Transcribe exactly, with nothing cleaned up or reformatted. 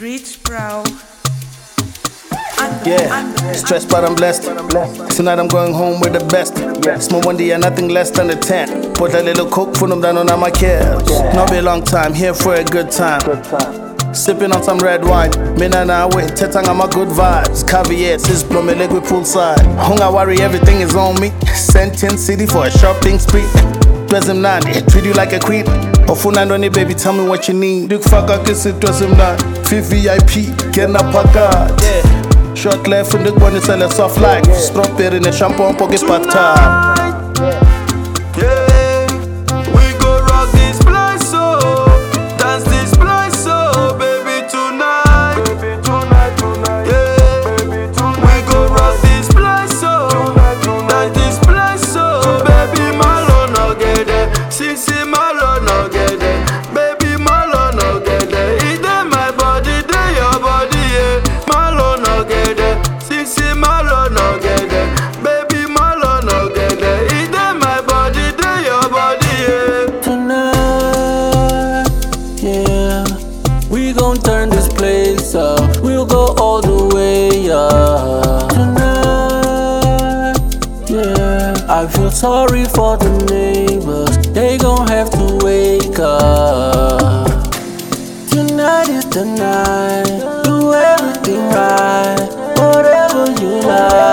Rich Bro. Yeah, stressed but I'm blessed. Tonight I'm going home with the best. It's my one day and nothing less than a ten. Put a little coke for them down on my cares. Not be a long time, here for a good time. Sipping on some red wine. Mina na we, tetang on my good vibes. Caviar, sis blow me leg with poolside. Hunga worry, everything is on me. Sent ten city for a shopping spree. Dress him nine, treat you like a queen. Ofuna ndoni baby, tell me what you need. Big fucker kiss it, dress him nine. V I P, get na paka. Yeah. Short left from the one is a soft like. Strawberry in the shampoo pocket pata. Yeah, we go rock this place, so dance this place, so baby tonight. Baby tonight, tonight. Yeah, baby tonight. We go rock this place, so dance this place, so baby malo no get it, sissy malo no get it, baby malo no get it. It dey my body, dey your body, yeah. Malo no get it, sissy malo no get it, baby malo no get it. It dey my body, dey your body, yeah. Tonight, yeah, we gon' turn this place up. We'll go all the way up. Tonight, yeah, I feel sorry for the neighbors. They gon' have to wake up. Tonight is the night. Do everything right, whatever you like.